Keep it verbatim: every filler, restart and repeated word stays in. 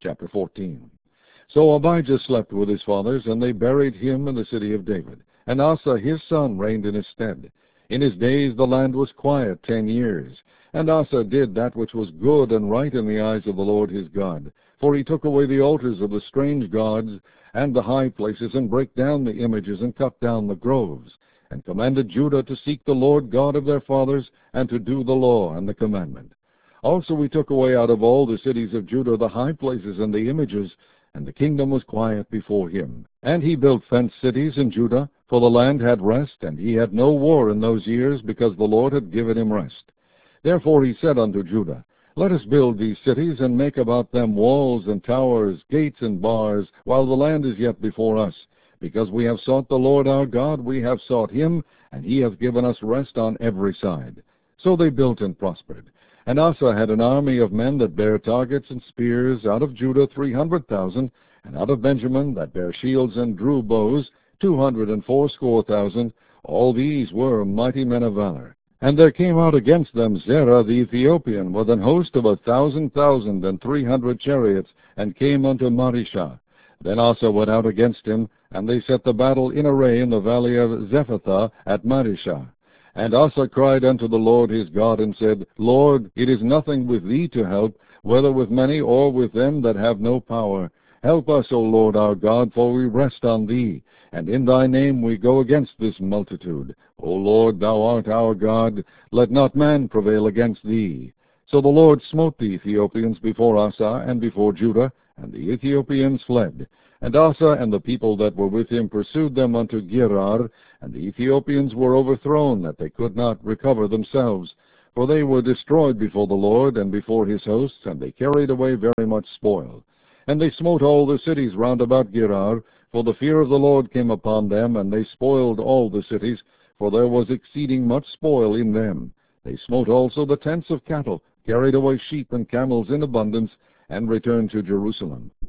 Chapter fourteen. So Abijah slept with his fathers, and they buried him in the city of David. And Asa his son reigned in his stead. In his days the land was quiet ten years. And Asa did that which was good and right in the eyes of the Lord his God. For he took away the altars of the strange gods, and the high places, and brake down the images, and cut down the groves, and commanded Judah to seek the Lord God of their fathers, and to do the law and the commandment. Also he took away out of all the cities of Judah the high places and the images, and the kingdom was quiet before him. And he built fenced cities in Judah, for the land had rest, and he had no war in those years, because the Lord had given him rest. Therefore he said unto Judah, Let us build these cities, and make about them walls and towers, gates and bars, while the land is yet before us. Because we have sought the Lord our God, we have sought him, and he hath given us rest on every side. So they built and prospered. And Asa had an army of men that bare targets and spears, out of Judah three hundred thousand, and out of Benjamin that bare shields and drew bows, two hundred and fourscore thousand. All these were mighty men of valor. And there came out against them Zerah the Ethiopian, with an host of a thousand thousand and three hundred chariots, and came unto Marishah. Then Asa went out against him, and they set the battle in array in the valley of Zephathah at Marishah. And Asa cried unto the Lord his God, and said, Lord, it is nothing with thee to help, whether with many or with them that have no power. Help us, O Lord our God, for we rest on thee, and in thy name we go against this multitude. O Lord, thou art our God, let not man prevail against thee. So the Lord smote the Ethiopians before Asa and before Judah, and the Ethiopians fled. And Asa and the people that were with him pursued them unto Gerar, and the Ethiopians were overthrown, that they could not recover themselves. For they were destroyed before the Lord and before his hosts, and they carried away very much spoil. And they smote all the cities round about Gerar, for the fear of the Lord came upon them, and they spoiled all the cities, for there was exceeding much spoil in them. They smote also the tents of cattle, carried away sheep and camels in abundance, and returned to Jerusalem.